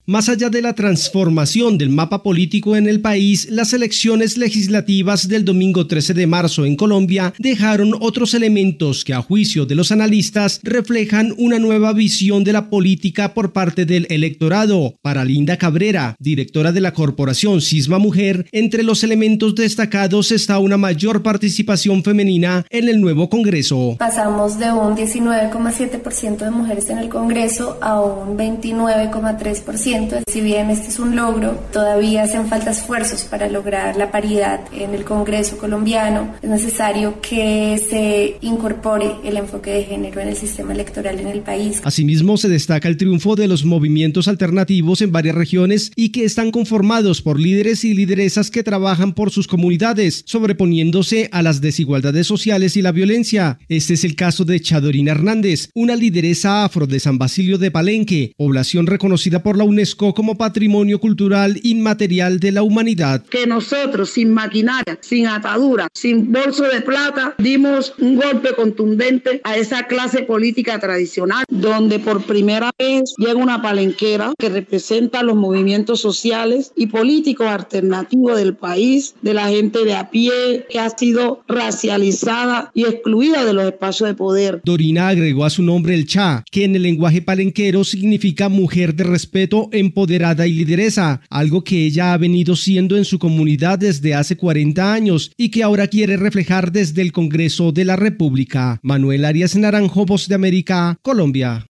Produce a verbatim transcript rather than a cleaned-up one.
Más allá de la transformación del mapa político en el país, las elecciones legislativas del domingo trece de marzo en Colombia dejaron otros elementos que, a juicio de los analistas, reflejan una nueva visión de la política por parte del electorado. Para Linda Cabrera, directora de la corporación Sisma Mujer, entre los elementos destacados está una mayor participación femenina en el nuevo Congreso. Pasamos de un diecinueve coma siete por ciento de mujeres en el Congreso a un veintinueve coma tres por ciento. Si bien este es un logro, todavía hacen falta esfuerzos para lograr la paridad en el Congreso colombiano. Es necesario que se incorpore el enfoque de género en el sistema electoral en el país. Asimismo, se destaca el triunfo de los movimientos alternativos en varias regiones y que están conformados por líderes y lideresas que trabajan por sus comunidades, sobreponiéndose a las desigualdades sociales y la violencia. Este es el caso de Chadorina Hernández, una lideresa afro de San Basilio de Palenque, población reconocida por la UNESCO como Patrimonio Cultural Inmaterial de la Humanidad. Que nosotros, sin maquinaria, sin atadura, sin bolso de plata, dimos un golpe contundente a esa clase política tradicional, donde por primera vez llega una palenquera que representa los movimientos sociales y políticos alternativos del país, de la gente de a pie, que ha sido racializada y excluida de los espacios de poder. Dorina agregó a su nombre el cha, que en el lenguaje palenquero significa mujer de respeto, empoderada y lideresa, algo que ella ha venido siendo en su comunidad desde hace cuarenta años y que ahora quiere reflejar desde el Congreso de la República. Manuel Arias Naranjo, Voz de América, Colombia.